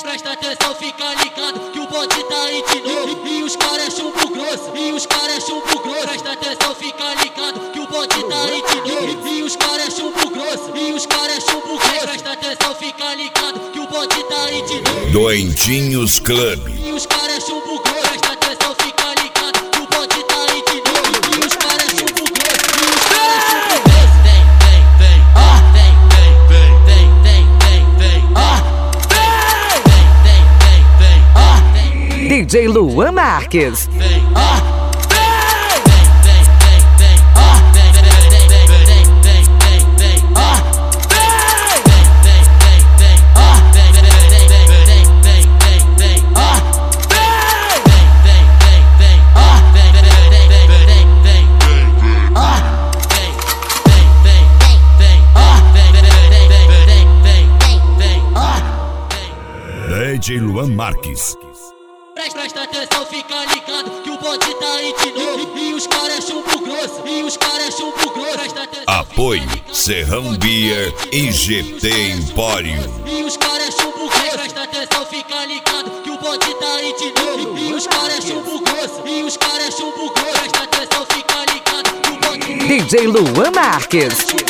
Presta atenção, fica ligado que o bonde tá aí de novo. E os caras é chumbo grosso, e os caras é chumbo grosso. Presta atenção, fica ligado que o bonde tá aí de novo. E os caras é chumbo grosso, e os caras é chumbo grosso. Presta atenção, fica ligado que o bonde tá aí de novo. Doentinhos Club. E os caras é chumbo grosso. Presta atenção, fica ligado que o bonde tá aí de novo. E os caras é chumbo grosso, e os caras é chumbo grosso. Vem, vem, vem, vem, vem, vem, vem, vem, vem, vem. DJ Luan Marques. DJ Luan Marques. Presta atenção, fica ligado que o bonde tá aí de novo. E os caras é chumbo grosso, e os caras é chumbo grosso. Presta atenção, Apoio Serrão Beer e GT Empório. E os caras é chumbo grosso. Presta atenção, fica ligado que o bonde tá aí de novo. E os caras é chumbo grosso, e os caras é chumbo grosso. Presta atenção, fica ligado que o bonde DJ Luan Marques.